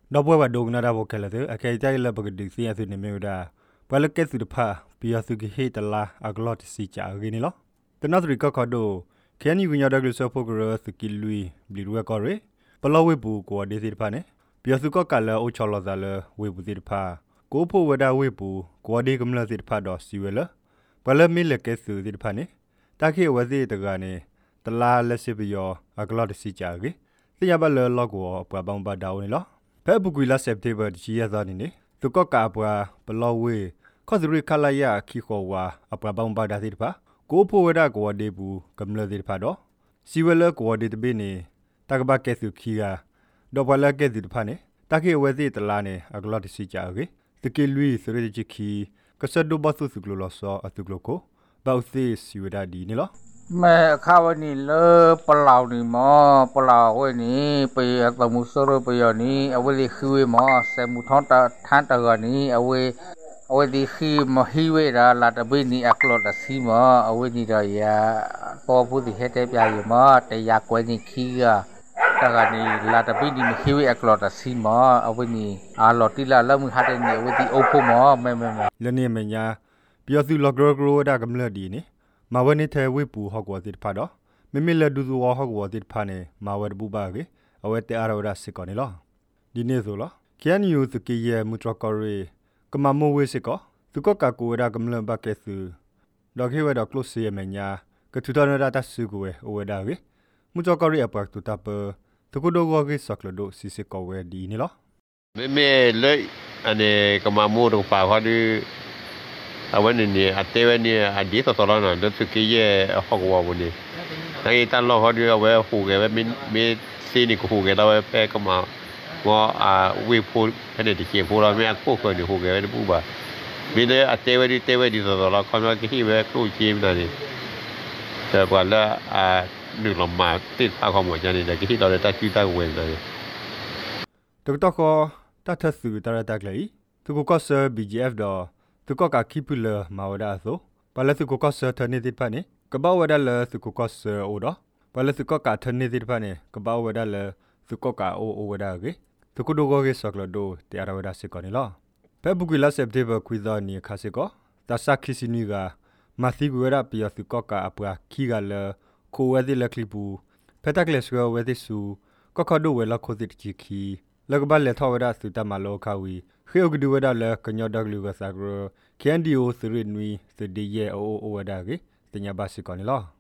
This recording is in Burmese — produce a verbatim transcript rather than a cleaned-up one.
နောက်ပွဲမှာဒုံနာတာဘောကလည်းအကေကြိုက်လက်ပကဒီစီအဆုနေမျိုးတာဘလကဲစုတဖာပီယဆုကဟေတလာအဂလော့စီချာရင်းနော်တနတ်ရီကခဒိုခဲနီဝညဒေါကလဆဖိုဂရစကီလူီဘလီရကော်ရပလောဝေဘူးကိုဒေစီတဖာနေပီယဆုကကလည်းအိုချော်လော်ဇာလဝေဘူးစီတဖာကိုဖိုဝဒါဝေဘူးကိုဒေကမလစီတဖာတော့စီဝဲလဘလမီလကဲစုစီတဖာနေတာခေဝစီတကနေတလာလက်စီပီယောအဂလော့စီချာရီစရဘလလော့ကိုပပန်ပါဒေါနေလောဖဲပုကွေလာစက်တေဘဂျီယာဇာနီနေသူကကာပွားဘလောဝေခေါ်စရီခလာယာခီခေါ်ဝါအပပန်ပါဒါစီတဖာကိုဖိုဝဒါကိုဒေဘူးကမလစီတဖာတော့စီဝဲလကိုဒေတဘေနေတကဘကဲစုခီယာဒေါ်ဘလကဲစီတဖာနေတခေဝစီတလာနေအဂလော့စီချာရီတကေလူီစရီချီခီကဆဒိုဘဆုစုကလောလောဆောအတုကလောကိုဘောက်စီစီဝဒါဒီနေလောမဲခါဝနီလေပလောင်နီမောပလောင်ဝဲနီပေတမှုစရပေယနီအဝဲလီခီဝဲမောဆေမူထောင်းတထန်တကနီအဝဲအဝဲဒီခီမဟီဝဲရာလာတဘေနီအကလော့တစီမောအဝဲနီတော့ယာပေါ်ဘူးဒီဟဲတဲ့ပြရမောတရကွဲနီခီကတကနီလာတဘေနီမခီဝဲအကလော့တစီမောအဝဲနီအာလော်တီလာလမှုဟာတဲ့နီအဝဲဒီအိုဖိုမောမဲမဲမဲလနေမညာပြောစုလော့ဂရောဂရောဒါကမလဒီနီမဝနေထဲဝေပူဟော့ကွာတိဖာတော့မမေလဒူဇဝဟော့ကွာတိဖာနေမဝဲဘူပါကေအဝဲတဲအရောဒါစစ်ကောနေလောဒီနေ့ဆိုလောကန်ယူစကီယေမူထရကောရီကမမိုဝေစစ်ကောသူကကကိုရာကမလဘကဲဆူဒေါ်ခေဝဲတော့ကလုစီယမညာကတူတော်ရတာဆုကိုဝဲအဝဲဒါကေမူထရကောရီအပတ်တူတပ်တကုဒိုဂောကေစကလဒိုစီစစ်ကောဝဲဒီနေလောမေမေလေအနေကမမိုတော့ပါခါဒီအဝဲနေအတဲဝဲနေအဒီတော်တော်နော်ဒုစကီယေဟော့ကွာဘူးနေတိုင်းတန်လောဟောဒီဝဲဟူကေဝဲမင်းမေစီနီကိုဟူကေတော့ပဲကမဝါအဝေဖိုအဲ့ဒီကေဖိုလာမြတ်ကိုကိုနေဟူကေဝဲဘူးပါမင်းတဲ့အတဲဝဲဒီတဲဝဲဒီတော်တော်ခေါင်းကခိဝဲကိုကြီးမတယ်ဒါကလည်းအလူလမတိအခါမှကြနေတယ်ခိတော်တဲ့တိတဝဲတယ်ဒေါက်တာခေါ်တတ်ဆူတရတက်လေသူကကောဆာ ဘီ ဂျီ အက်ဖ် တော့သူကကကီပူလာမာဝဒါဆိုပလက်သူကကဆာထနေတိဖာနေကဘာဝဒါလသူကကဆာအိုတော့ပလက်သူကကထနေတိဖာနေကဘာဝဒါလသူကကအိုအိုဝဒါကေသူကဒိုဂောကေဆကလဒိုတေအရဝဒါစကောနေလားဖဲဘူကီလာစက်တေဘခွီဇာနီခါစကောတဆာခီစီနီကမာသီဂူရာပီယသူကကအပွားခီကလကိုဝဲဒီလကလီပူဖက်တက်လက်ဆွဲဝဲဒီဆူကကဒိုဝဲလခိုတိချီခီလကဘလက်ထောဝဒါစူတမလောခါဝီခေယကဒူဝဒါလကညောဒဂလူကဆာဂရကန်ဒီယိုသရနွီသဒီယေအိုအိုဝဒါကေတညာဘာစီကောနီလား